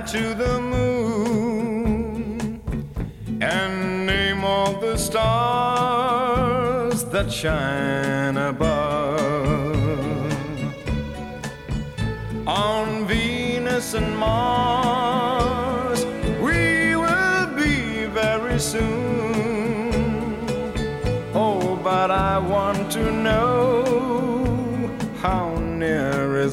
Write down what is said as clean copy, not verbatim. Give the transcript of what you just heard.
to the moon and name all the stars that shine above. On Venus and Mars we will be very soon. Oh, but I want to know